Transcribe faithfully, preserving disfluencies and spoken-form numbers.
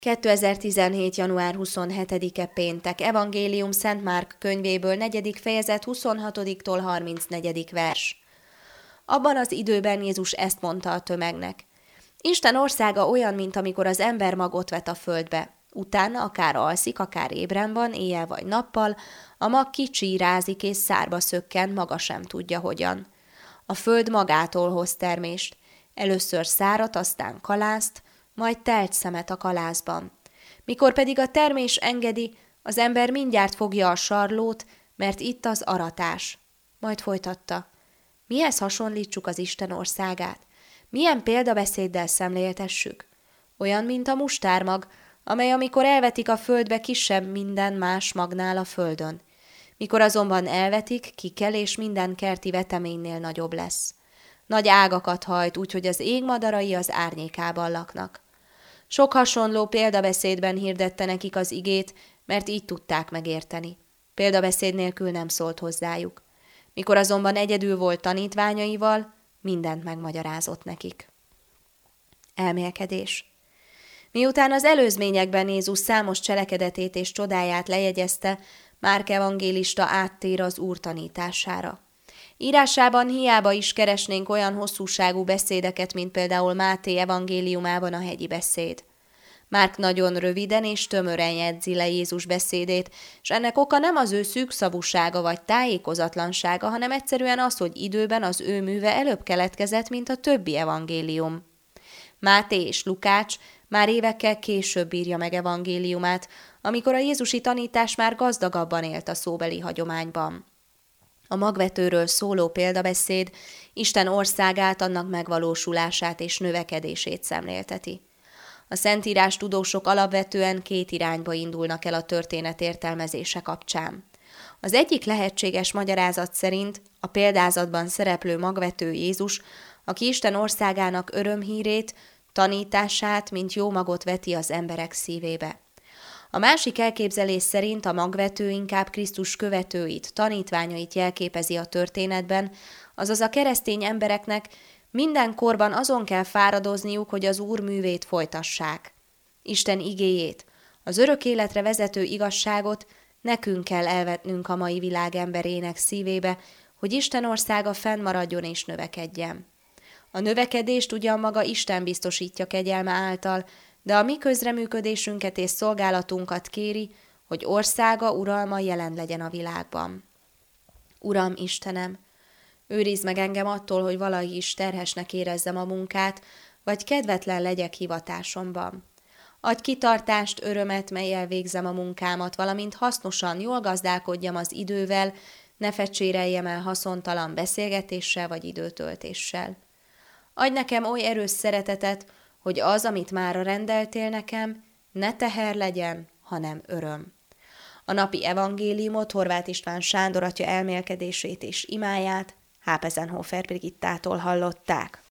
kétezer-tizenhét. január huszonhetedike péntek. Evangélium Szent Márk könyvéből negyedik fejezet huszonhatodiktól harmincnegyedik vers. Abban az időben Jézus ezt mondta a tömegnek. Isten országa olyan, mint amikor az ember magot vet a földbe. Utána akár alszik, akár ébren van, éjjel vagy nappal, a mag kicsírázik és szárba szökken, maga sem tudja hogyan. A föld magától hoz termést. Először szárat, aztán kalászt, majd telt szemet a kalászban. Mikor pedig a termés engedi, az ember mindjárt fogja a sarlót, mert itt az aratás. Majd folytatta. Mihez hasonlítsuk az Isten országát? Milyen példabeszéddel szemléltessük? Olyan, mint a mustármag, amely amikor elvetik a földbe, kisebb minden más magnál a földön. Mikor azonban elvetik, kikel és minden kerti veteménynél nagyobb lesz. Nagy ágakat hajt, úgyhogy az ég madarai az árnyékában laknak. Sok hasonló példabeszédben hirdette nekik az igét, mert így tudták megérteni. Példabeszéd nélkül nem szólt hozzájuk. Mikor azonban egyedül volt tanítványaival, mindent megmagyarázott nekik. Elmélkedés. Miután az előzményekben Jézus számos cselekedetét és csodáját lejegyezte, Márk evangélista áttér az Úr tanítására. Írásában hiába is keresnénk olyan hosszúságú beszédeket, mint például Máté evangéliumában a hegyi beszéd. Márk nagyon röviden és tömören jegyzi le Jézus beszédét, és ennek oka nem az ő szűkszavúsága vagy tájékozatlansága, hanem egyszerűen az, hogy időben az ő műve előbb keletkezett, mint a többi evangélium. Máté és Lukács már évekkel később írja meg evangéliumát, amikor a jézusi tanítás már gazdagabban élt a szóbeli hagyományban. A magvetőről szóló példabeszéd Isten országát, annak megvalósulását és növekedését szemlélteti. A szentírás tudósok alapvetően két irányba indulnak el a történet értelmezése kapcsán. Az egyik lehetséges magyarázat szerint a példázatban szereplő magvető Jézus, aki Isten országának örömhírét, tanítását, mint jó magot veti az emberek szívébe. A másik elképzelés szerint a magvető inkább Krisztus követőit, tanítványait jelképezi a történetben, azaz a keresztény embereknek minden korban azon kell fáradozniuk, hogy az Úr művét folytassák. Isten igéjét, az örök életre vezető igazságot nekünk kell elvetnünk a mai világ emberének szívébe, hogy Isten országa fennmaradjon és növekedjen. A növekedést ugyan maga Isten biztosítja kegyelme által, de a mi közreműködésünket és szolgálatunkat kéri, hogy országa, uralma jelen legyen a világban. Uram, Istenem, őrizd meg engem attól, hogy valahogy is terhesnek érezzem a munkát, vagy kedvetlen legyek hivatásomban. Adj kitartást, örömet, mellyel végzem a munkámat, valamint hasznosan, jól gazdálkodjam az idővel, ne fecséreljem el haszontalan beszélgetéssel vagy időtöltéssel. Adj nekem oly erős szeretetet, hogy az, amit mára rendeltél nekem, ne teher legyen, hanem öröm. A napi evangéliumot Horváth István Sándor atya elmélkedését és imáját Hápezenhofer Brigittától hallották.